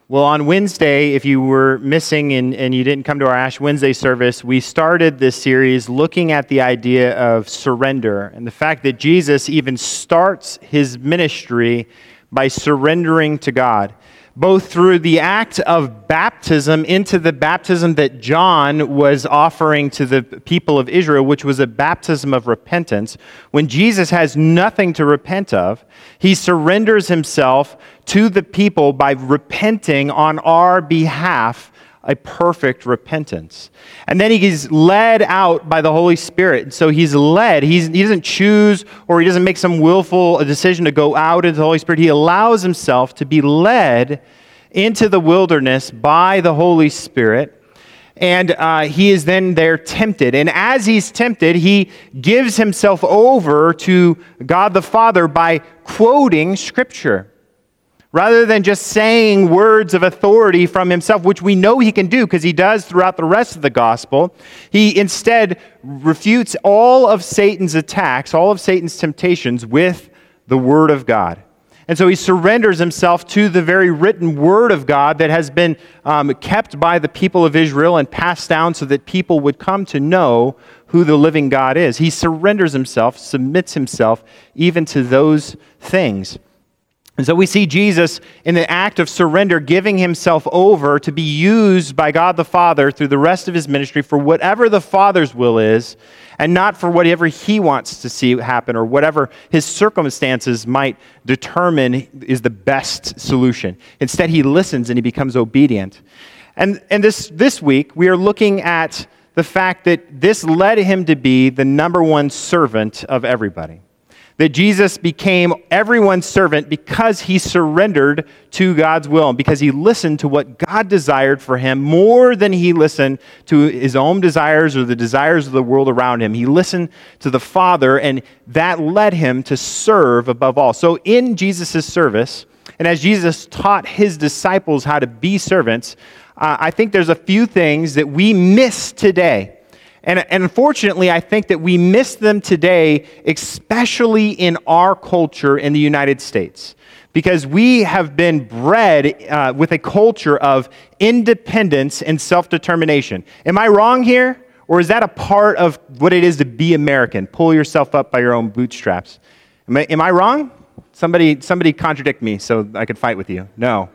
Well, on Wednesday, if you were missing and you didn't come to our Ash Wednesday service, we started this series looking at the idea of surrender and the fact that Jesus even starts his ministry by surrendering to God, both through the act of baptism into the baptism that John was offering to the people of Israel, which was a baptism of repentance. When Jesus has nothing to repent of, he surrenders himself to the people by repenting on our behalf, a perfect repentance. And then he's led out by the Holy Spirit. So he's led. He doesn't choose or he doesn't make some willful decision to go out into the Holy Spirit. He allows himself to be led into the wilderness by the Holy Spirit. And he is then there tempted. And as he's tempted, he gives himself over to God the Father by quoting Scripture, rather than just saying words of authority from himself, which we know he can do because he does throughout the rest of the gospel. He instead refutes all of Satan's attacks, all of Satan's temptations with the Word of God. And so he surrenders himself to the very written Word of God that has been kept by the people of Israel and passed down so that people would come to know who the living God is. He surrenders himself, submits himself even to those things. And so we see Jesus in the act of surrender giving himself over to be used by God the Father through the rest of his ministry for whatever the Father's will is, and not for whatever he wants to see happen or whatever his circumstances might determine is the best solution. Instead, he listens and he becomes obedient. And this week, we are looking at the fact that this led him to be the number one servant of everybody. That Jesus became everyone's servant because he surrendered to God's will and because he listened to what God desired for him more than he listened to his own desires or the desires of the world around him. He listened to the Father, and that led him to serve above all. So in Jesus' service, and as Jesus taught his disciples how to be servants, I think there's a few things that we miss today. And unfortunately, I think that we miss them today, especially in our culture in the United States, because we have been bred with a culture of independence and self-determination. Am I wrong here? Or is that a part of what it is to be American? Pull yourself up by your own bootstraps. Am I wrong? Somebody contradict me so I could fight with you. No.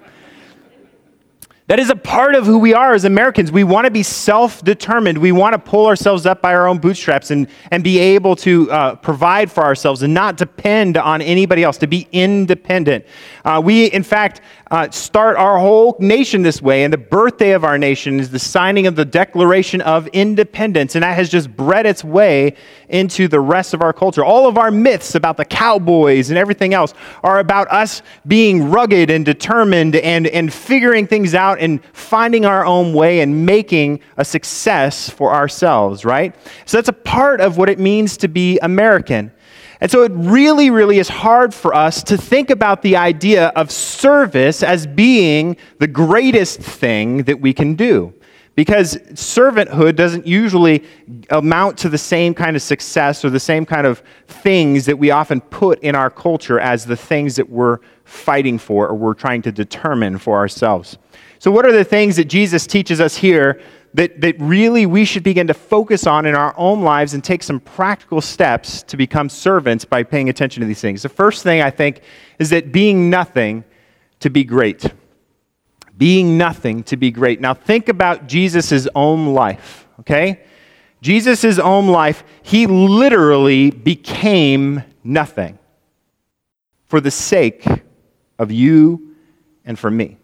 That is a part of who we are as Americans. We want to be self-determined. We want to pull ourselves up by our own bootstraps and be able to provide for ourselves and not depend on anybody else, to be independent. We, in fact, start our whole nation this way, and the birthday of our nation is the signing of the Declaration of Independence, and that has just bred its way into the rest of our culture. All of our myths about the cowboys and everything else are about us being rugged and determined and figuring things out and finding our own way and making a success for ourselves, right? So that's a part of what it means to be American. And so it really, really is hard for us to think about the idea of service as being the greatest thing that we can do. Because servanthood doesn't usually amount to the same kind of success or the same kind of things that we often put in our culture as the things that we're fighting for or we're trying to determine for ourselves. So what are the things that Jesus teaches us here that really we should begin to focus on in our own lives and take some practical steps to become servants by paying attention to these things? The first thing, I think, is that being nothing to be great. Being nothing to be great. Now think about Jesus' own life, okay? Jesus' own life, he literally became nothing for the sake of you and for me.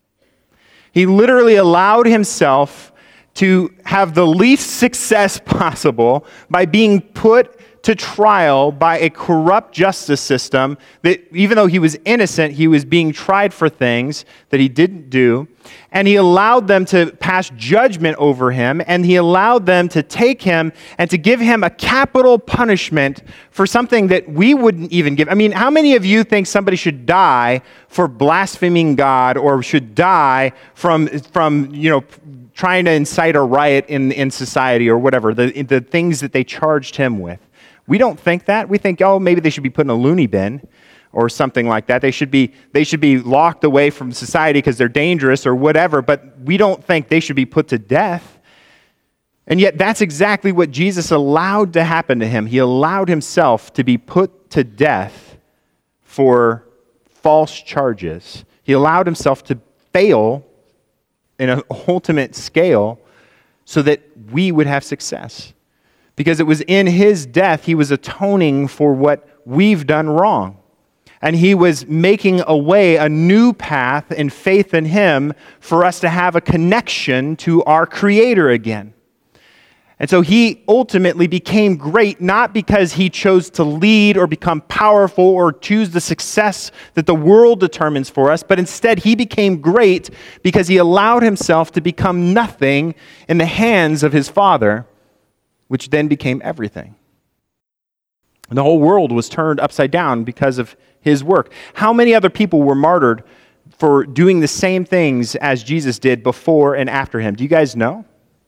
He literally allowed himself to have the least success possible by being put to trial by a corrupt justice system that even though he was innocent, he was being tried for things that he didn't do. And he allowed them to pass judgment over him, and he allowed them to take him and to give him a capital punishment for something that we wouldn't even give. I mean, how many of you think somebody should die for blaspheming God or should die from trying to incite a riot in society or whatever, the things that they charged him with? We don't think that. We think, oh, maybe they should be put in a loony bin. or something like that. They should be locked away from society because they're dangerous or whatever, but we don't think they should be put to death. And yet that's exactly what Jesus allowed to happen to him. He allowed himself to be put to death for false charges. He allowed himself to fail in an ultimate scale so that we would have success. Because it was in his death, he was atoning for what we've done wrong. And he was making a way, a new path in faith in him for us to have a connection to our Creator again. And so he ultimately became great, not because he chose to lead or become powerful or choose the success that the world determines for us, but instead he became great because he allowed himself to become nothing in the hands of his Father, which then became everything. And the whole world was turned upside down because of his work. How many other people were martyred for doing the same things as Jesus did before and after him? Do you guys know?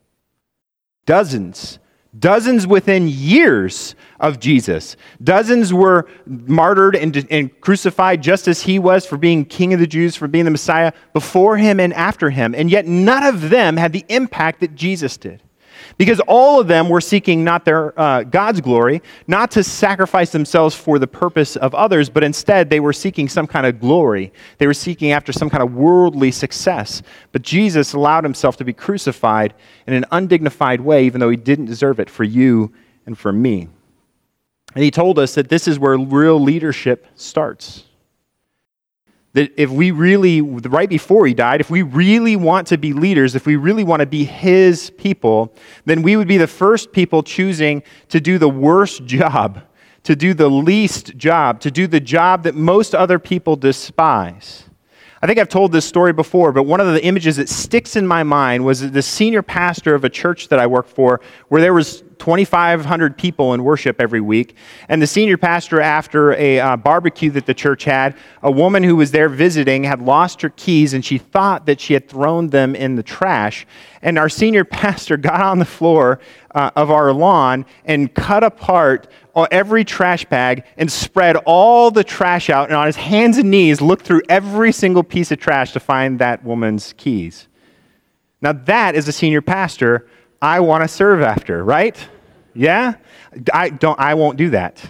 Dozens within years of Jesus. Dozens were martyred and crucified just as he was for being King of the Jews, for being the Messiah, before him and after him. And yet none of them had the impact that Jesus did. Because all of them were seeking not their God's glory, not to sacrifice themselves for the purpose of others, but instead they were seeking some kind of glory. They were seeking after some kind of worldly success. But Jesus allowed himself to be crucified in an undignified way, even though he didn't deserve it, for you and for me. And he told us that this is where real leadership starts. That if we really, right before he died, if we really want to be leaders, if we really want to be his people, then we would be the first people choosing to do the worst job, to do the least job, to do the job that most other people despise. I think I've told this story before, but one of the images that sticks in my mind was the senior pastor of a church that I worked for, where there was 2,500 people in worship every week. And the senior pastor, after a barbecue that the church had, a woman who was there visiting had lost her keys, and she thought that she had thrown them in the trash. And our senior pastor got on the floor of our lawn and cut apart every trash bag and spread all the trash out, and on his hands and knees looked through every single piece of trash to find that woman's keys. Now that is a senior pastor I want to serve after, right? Yeah? I won't do that.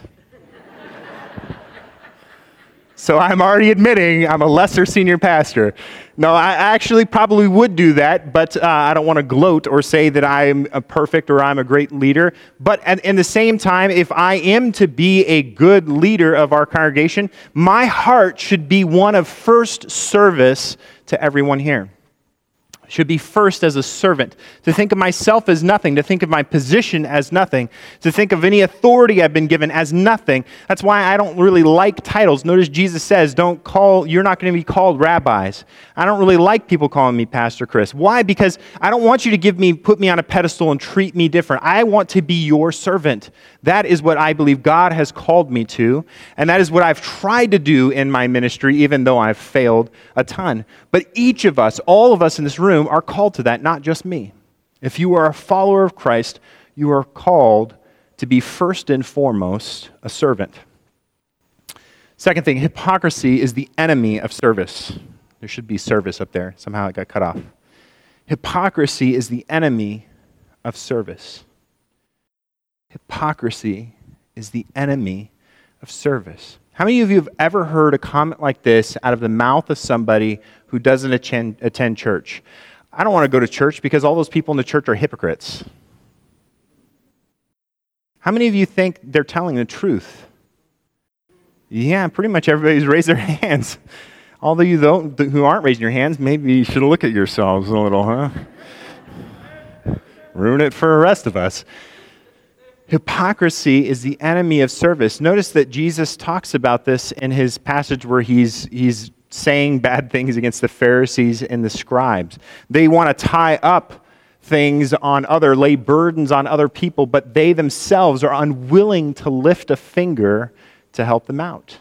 So I'm already admitting I'm a lesser senior pastor. No, I actually probably would do that, but I don't want to gloat or say that I'm a perfect or I'm a great leader. But at the same time, if I am to be a good leader of our congregation, my heart should be one of first service to everyone here. Should be first as a servant, to think of myself as nothing, to think of my position as nothing, to think of any authority I've been given as nothing. That's why I don't really like titles. Notice Jesus says, you're not going to be called rabbis. I don't really like people calling me Pastor Chris. Why? Because I don't want you to put me on a pedestal and treat me different. I want to be your servant. That is what I believe God has called me to, and that is what I've tried to do in my ministry, even though I've failed a ton. But each of us, all of us in this room, are called to that, not just me. If you are a follower of Christ, you are called to be first and foremost a servant. Second thing, hypocrisy is the enemy of service. There should be service up there. Somehow it got cut off. Hypocrisy is the enemy of service. Hypocrisy is the enemy of service. How many of you have ever heard a comment like this out of the mouth of somebody who doesn't attend church? I don't want to go to church because all those people in the church are hypocrites. How many of you think they're telling the truth? Yeah, pretty much everybody's raised their hands. Although you who aren't raising your hands, maybe you should look at yourselves a little, huh? Ruin it for the rest of us. Hypocrisy is the enemy of service. Notice that Jesus talks about this in his passage where he's saying bad things against the Pharisees and the scribes. They want to tie up things lay burdens on other people, but they themselves are unwilling to lift a finger to help them out.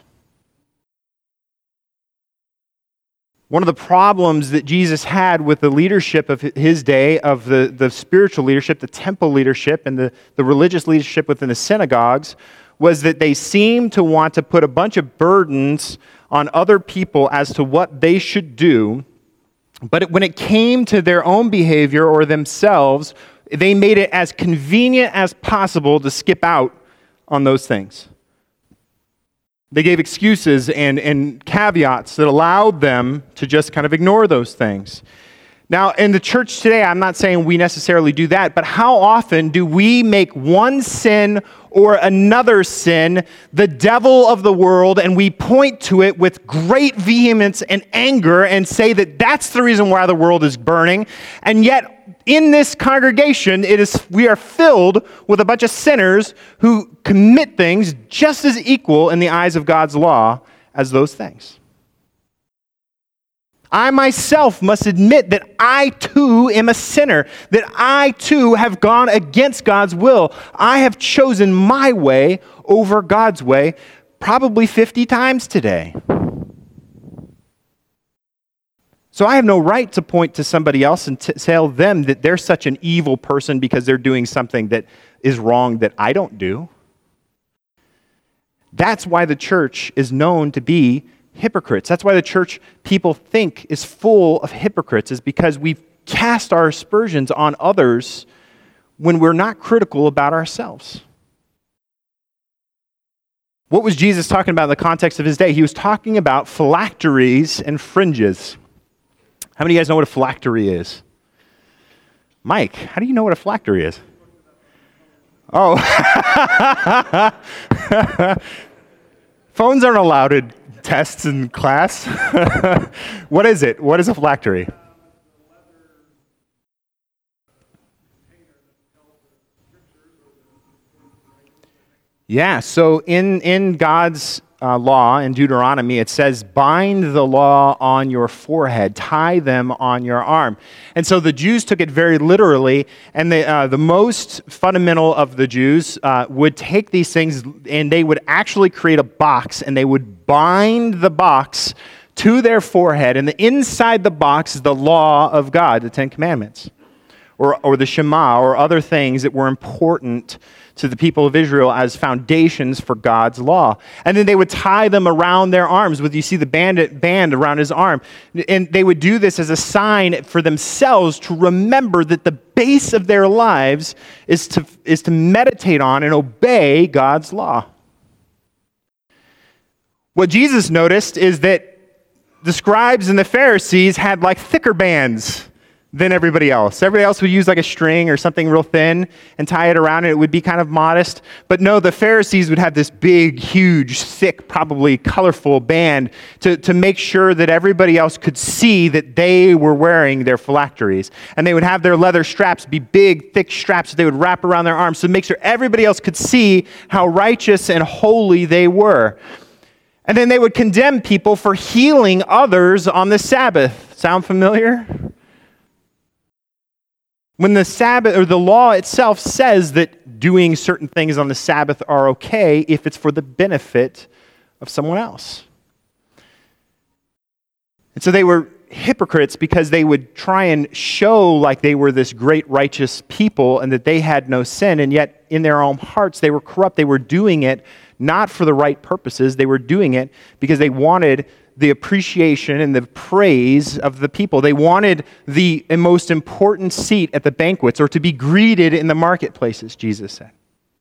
One of the problems that Jesus had with the leadership of his day, of the spiritual leadership, the temple leadership, and the religious leadership within the synagogues, was that they seemed to want to put a bunch of burdens on other people as to what they should do, but when it came to their own behavior or themselves, they made it as convenient as possible to skip out on those things. They gave excuses and caveats that allowed them to just kind of ignore those things. Now, in the church today, I'm not saying we necessarily do that, but how often do we make one sin or another sin the devil of the world, and we point to it with great vehemence and anger and say that that's the reason why the world is burning, and yet in this congregation, we are filled with a bunch of sinners who commit things just as equal in the eyes of God's law as those things. I myself must admit that I too am a sinner, that I too have gone against God's will. I have chosen my way over God's way probably 50 times today. So I have no right to point to somebody else and tell them that they're such an evil person because they're doing something that is wrong that I don't do. That's why the church is known to be hypocrites. That's why the church people think is full of hypocrites, is because we've cast our aspersions on others when we're not critical about ourselves. What was Jesus talking about in the context of his day? He was talking about phylacteries and fringes. How many of you guys know what a phylactery is? Mike, how do you know what a phylactery is? Oh. Phones aren't allowed in tests in class. What is it? What is a phylactery? Yeah, so in God's law, in Deuteronomy, it says, bind the law on your forehead, tie them on your arm. And so the Jews took it very literally, and the most fundamental of the Jews would take these things and they would actually create a box, and they would bind the box to their forehead, and inside the box is the law of God, the Ten Commandments, or the Shema, or other things that were important to the people of Israel as foundations for God's law. And then they would tie them around their arms. You see the band around his arm. And they would do this as a sign for themselves to remember that the base of their lives is to meditate on and obey God's law. What Jesus noticed is that the scribes and the Pharisees had like thicker bands than everybody else. Everybody else would use like a string or something real thin and tie it around, and it would be kind of modest. But no, the Pharisees would have this big, huge, thick, probably colorful band to make sure that everybody else could see that they were wearing their phylacteries. And they would have their leather straps be big, thick straps that they would wrap around their arms to make sure everybody else could see how righteous and holy they were. And then they would condemn people for healing others on the Sabbath. Sound familiar? When the Sabbath, or the law itself, says that doing certain things on the Sabbath are okay if it's for the benefit of someone else. And so they were hypocrites because they would try and show like they were this great righteous people and that they had no sin, and yet in their own hearts they were corrupt. They were doing it not for the right purposes. They were doing it because they wanted the appreciation and the praise of the people. They wanted the most important seat at the banquets, or to be greeted in the marketplaces, Jesus said.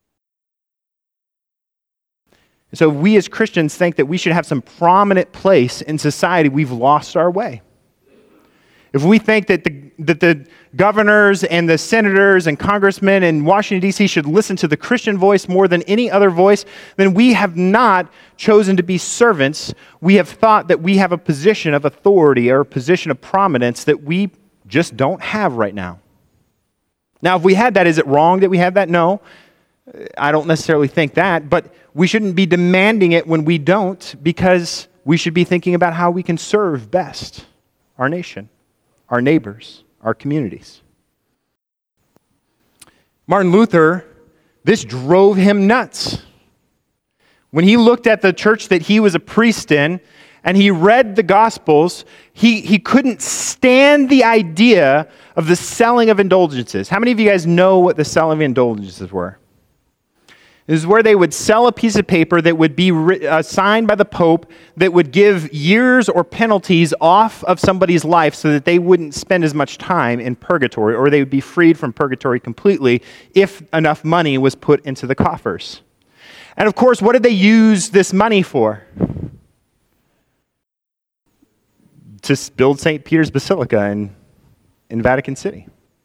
So we as Christians think that we should have some prominent place in society. We've lost our way. If we think that the governors and the senators and congressmen in Washington, D.C. should listen to the Christian voice more than any other voice, then we have not chosen to be servants. We have thought that we have a position of authority or a position of prominence that we just don't have right now. Now, if we had that, is it wrong that we have that? No, I don't necessarily think that, but we shouldn't be demanding it when we don't, because we should be thinking about how we can serve best our nation, our neighbors, our communities. Martin Luther, this drove him nuts. When he looked at the church that he was a priest in, and he read the Gospels, he couldn't stand the idea of the selling of indulgences. How many of you guys know what the selling of indulgences were? This is where they would sell a piece of paper that would be signed by the Pope that would give years or penalties off of somebody's life so that they wouldn't spend as much time in purgatory, or they would be freed from purgatory completely if enough money was put into the coffers. And of course, what did they use this money for? To build St. Peter's Basilica in Vatican City.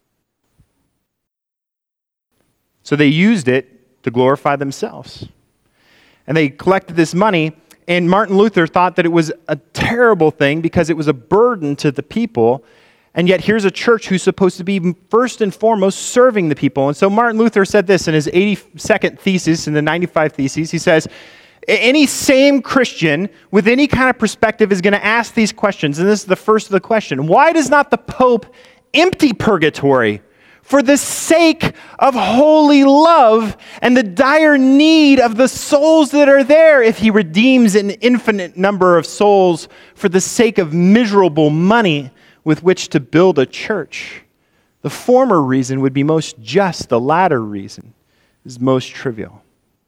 So they used it to glorify themselves. And they collected this money, and Martin Luther thought that it was a terrible thing because it was a burden to the people, and yet here's a church who's supposed to be first and foremost serving the people. And so Martin Luther said this in his 82nd thesis, in the 95 Theses. He says, any sane Christian with any kind of perspective is going to ask these questions, and this is the first of the question. Why does not the Pope empty purgatory for the sake of holy love and the dire need of the souls that are there, if he redeems an infinite number of souls for the sake of miserable money with which to build a church? The former reason would be most just, the latter reason is most trivial.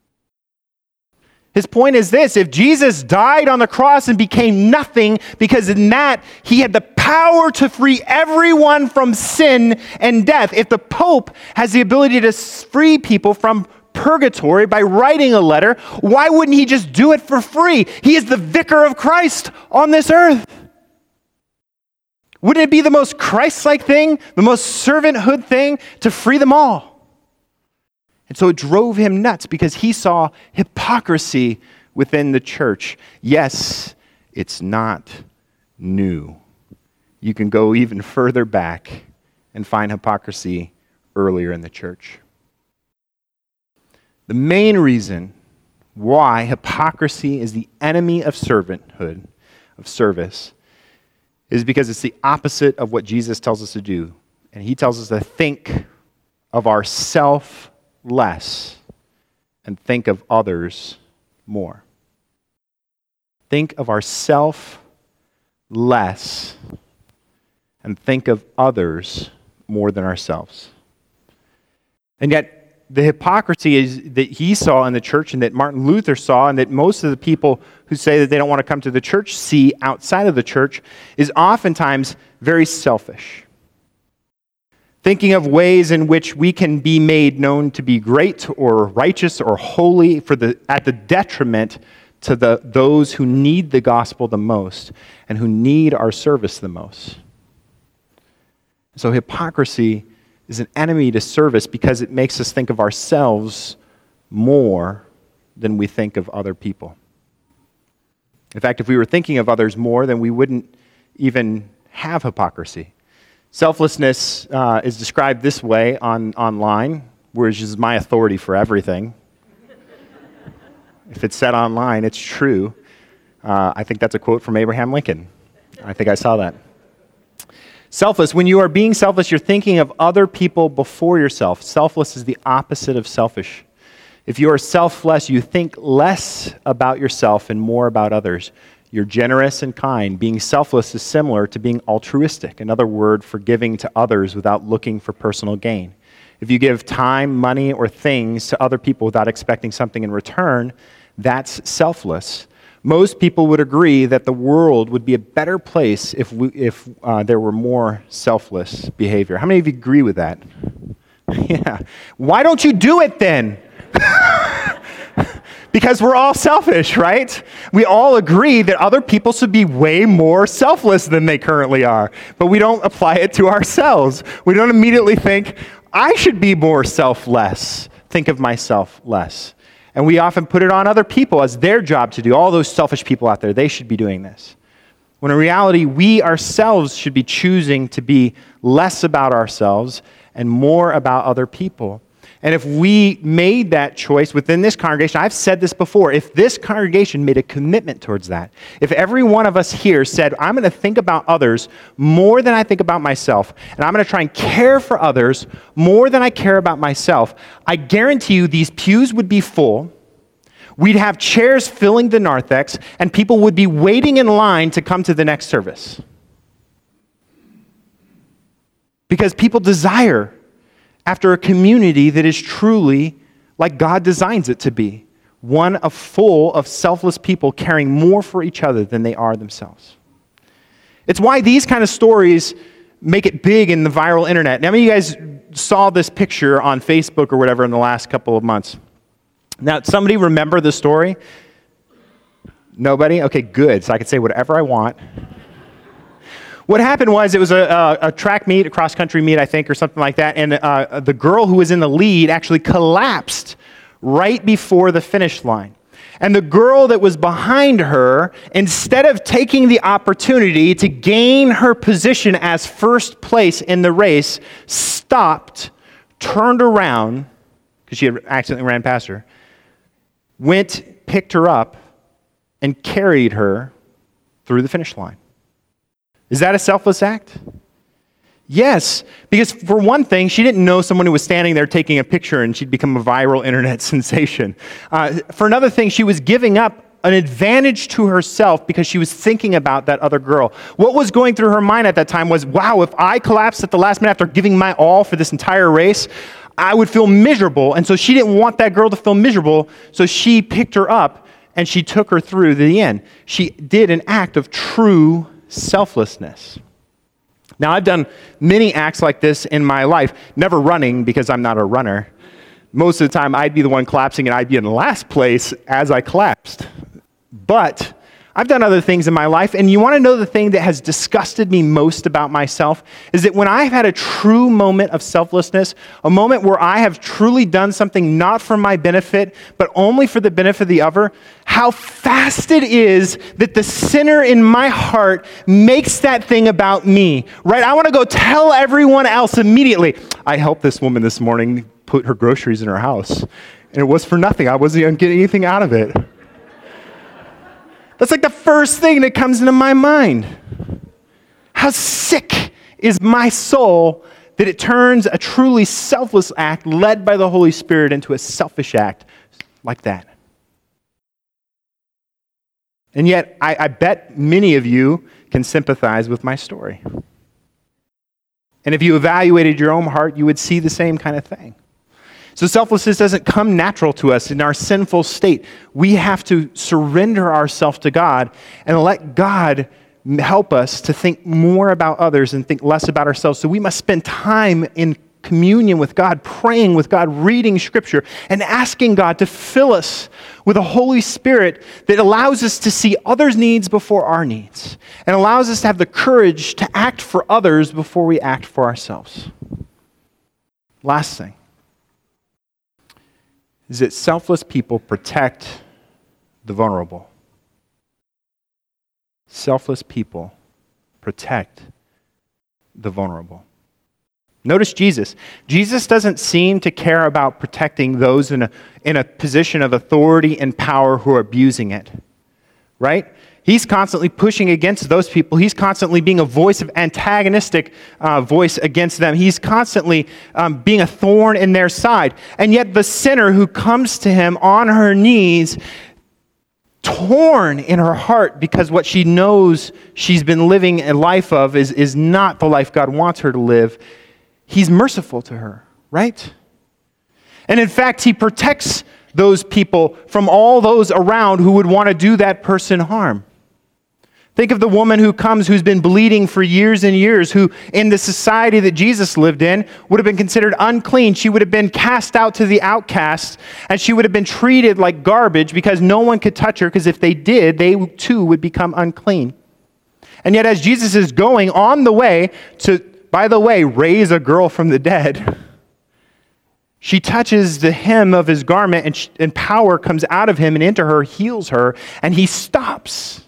His point is this: if Jesus died on the cross and became nothing, because in that he had the power to free everyone from sin and death, if the Pope has the ability to free people from purgatory by writing a letter, why wouldn't he just do it for free? He is the vicar of Christ on this earth. Wouldn't it be the most Christ-like thing, the most servanthood thing, to free them all? And so it drove him nuts because he saw hypocrisy within the church. Yes, it's not new. You can go even further back and find hypocrisy earlier in the church. The main reason why hypocrisy is the enemy of servanthood, of service, is because it's the opposite of what Jesus tells us to do. And he tells us to think of ourself less and think of others more. Think of ourself less and think of others more than ourselves. And yet, the hypocrisy is that he saw in the church and that Martin Luther saw and that most of the people who say that they don't want to come to the church see outside of the church is oftentimes very selfish. Thinking of ways in which we can be made known to be great or righteous or holy at the detriment to those who need the gospel the most and who need our service the most. So hypocrisy is an enemy to service because it makes us think of ourselves more than we think of other people. In fact, if we were thinking of others more, then we wouldn't even have hypocrisy. Selflessness is described this way online, which is my authority for everything. If it's said online, it's true. I think that's a quote from Abraham Lincoln. I think I saw that. Selfless. When you are being selfish, you're thinking of other people before yourself. Selfless is the opposite of selfish. If you are selfless, you think less about yourself and more about others. You're generous and kind. Being selfless is similar to being altruistic, another word for giving to others without looking for personal gain. If you give time, money, or things to other people without expecting something in return, that's selfless. Most people would agree that the world would be a better place if there were more selfless behavior. How many of you agree with that? Yeah. Why don't you do it then? Because we're all selfish, right? We all agree that other people should be way more selfless than they currently are, but we don't apply it to ourselves. We don't immediately think, I should be more selfless, think of myself less. And we often put it on other people as their job to do. All those selfish people out there, they should be doing this. When in reality, we ourselves should be choosing to be less about ourselves and more about other people. And if we made that choice within this congregation, I've said this before, if this congregation made a commitment towards that, if every one of us here said, I'm going to think about others more than I think about myself, and I'm going to try and care for others more than I care about myself, I guarantee you these pews would be full, we'd have chairs filling the narthex, and people would be waiting in line to come to the next service. Because people desire after a community that is truly like God designs it to be, one of full of selfless people caring more for each other than they are themselves. It's why these kind of stories make it big in the viral internet. Now, you guys saw this picture on Facebook or whatever in the last couple of months. Now, somebody remember the story? Nobody? Okay, good. So I can say whatever I want. What happened was it was a track meet, a cross-country meet, I think, or something like that, and the girl who was in the lead actually collapsed right before the finish line. And the girl that was behind her, instead of taking the opportunity to gain her position as first place in the race, stopped, turned around, because she had accidentally ran past her, went, picked her up, and carried her through the finish line. Is that a selfless act? Yes, because for one thing, she didn't know someone who was standing there taking a picture and she'd become a viral internet sensation. For another thing, she was giving up an advantage to herself because she was thinking about that other girl. What was going through her mind at that time was, wow, if I collapsed at the last minute after giving my all for this entire race, I would feel miserable. And so she didn't want that girl to feel miserable, so she picked her up and she took her through to the end. She did an act of true selflessness. Now, I've done many acts like this in my life, never running because I'm not a runner. Most of the time, I'd be the one collapsing and I'd be in last place as I collapsed. But I've done other things in my life, and you want to know the thing that has disgusted me most about myself is that when I've had a true moment of selflessness, a moment where I have truly done something not for my benefit, but only for the benefit of the other, how fast it is that the sinner in my heart makes that thing about me, right? I want to go tell everyone else immediately, I helped this woman this morning put her groceries in her house, and it was for nothing. I wasn't even getting anything out of it. That's like the first thing that comes into my mind. How sick is my soul that it turns a truly selfless act led by the Holy Spirit into a selfish act like that. And yet, I bet many of you can sympathize with my story. And if you evaluated your own heart, you would see the same kind of thing. So selflessness doesn't come natural to us in our sinful state. We have to surrender ourselves to God and let God help us to think more about others and think less about ourselves. So we must spend time in communion with God, praying with God, reading Scripture, and asking God to fill us with a Holy Spirit that allows us to see others' needs before our needs and allows us to have the courage to act for others before we act for ourselves. Last thing is that selfless people protect the vulnerable. Selfless people protect the vulnerable. Notice Jesus. Jesus doesn't seem to care about protecting those in a position of authority and power who are abusing it, right? He's constantly pushing against those people. He's constantly being a voice of antagonistic voice against them. He's constantly being a thorn in their side. And yet the sinner who comes to him on her knees, torn in her heart because what she knows she's been living a life of is not the life God wants her to live, he's merciful to her, right? And in fact, he protects those people from all those around who would want to do that person harm. Think of the woman who comes who's been bleeding for years and years, who in the society that Jesus lived in would have been considered unclean. She would have been cast out to the outcasts, and she would have been treated like garbage because no one could touch her, because if they did, they too would become unclean. And yet as Jesus is going on the way to, by the way, raise a girl from the dead, she touches the hem of his garment, and power comes out of him and into her, heals her, and he stops.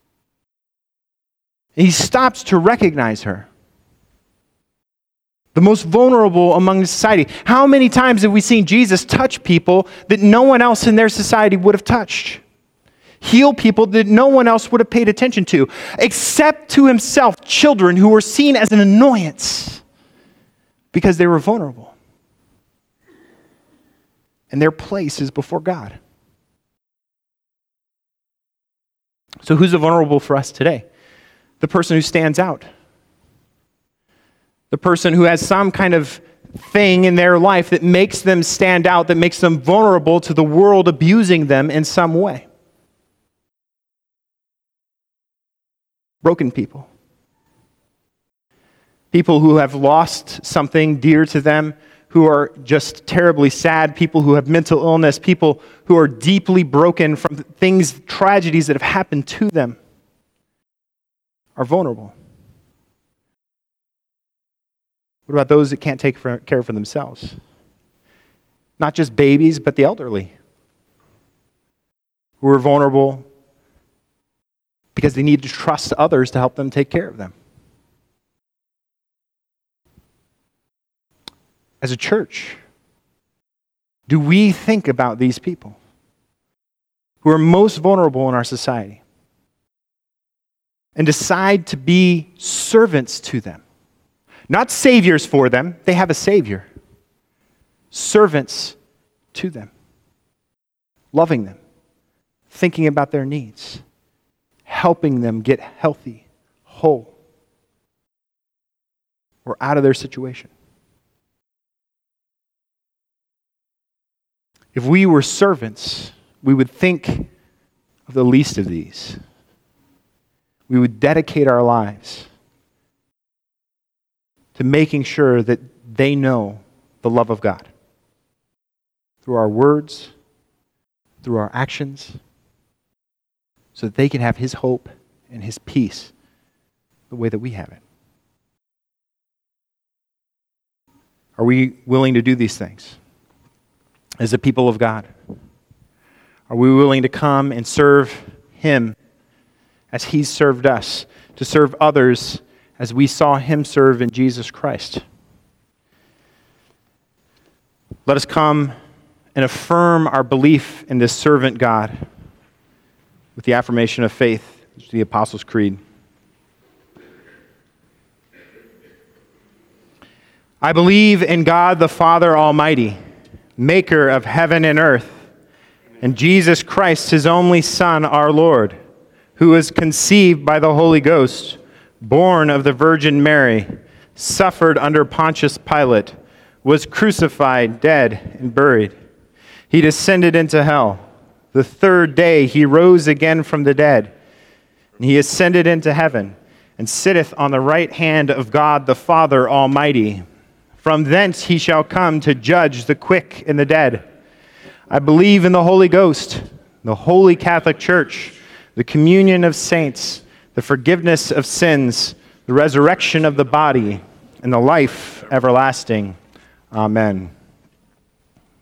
He stops to recognize her. The most vulnerable among society. How many times have we seen Jesus touch people that no one else in their society would have touched? Heal people that no one else would have paid attention to, except to himself, children who were seen as an annoyance because they were vulnerable. And their place is before God. So who's the vulnerable for us today? The person who stands out. The person who has some kind of thing in their life that makes them stand out, that makes them vulnerable to the world abusing them in some way. Broken people. People who have lost something dear to them, who are just terribly sad, people who have mental illness, people who are deeply broken from things, tragedies that have happened to them, are vulnerable. What about those that can't take care for themselves? Not just babies, but the elderly, who are vulnerable because they need to trust others to help them take care of them. As a church, do we think about these people who are most vulnerable in our society and decide to be servants to them? Not saviors for them. They have a savior. Servants to them. Loving them. Thinking about their needs. Helping them get healthy, whole, or out of their situation. If we were servants, we would think of the least of these. We would dedicate our lives to making sure that they know the love of God through our words, through our actions, so that they can have His hope and His peace the way that we have it. Are we willing to do these things as the people of God? Are we willing to come and serve Him as He's served us, to serve others as we saw Him serve in Jesus Christ? Let us come and affirm our belief in this servant God with the affirmation of faith, which is the Apostles' Creed. I believe in God the Father Almighty, maker of heaven and earth, and Jesus Christ, His only Son, our Lord, who was conceived by the Holy Ghost, born of the Virgin Mary, suffered under Pontius Pilate, was crucified, dead, and buried. He descended into hell. The third day He rose again from the dead, and He ascended into heaven, and sitteth on the right hand of God the Father Almighty. From thence He shall come to judge the quick and the dead. I believe in the Holy Ghost, the Holy Catholic Church, the communion of saints, the forgiveness of sins, the resurrection of the body, and the life everlasting. Amen.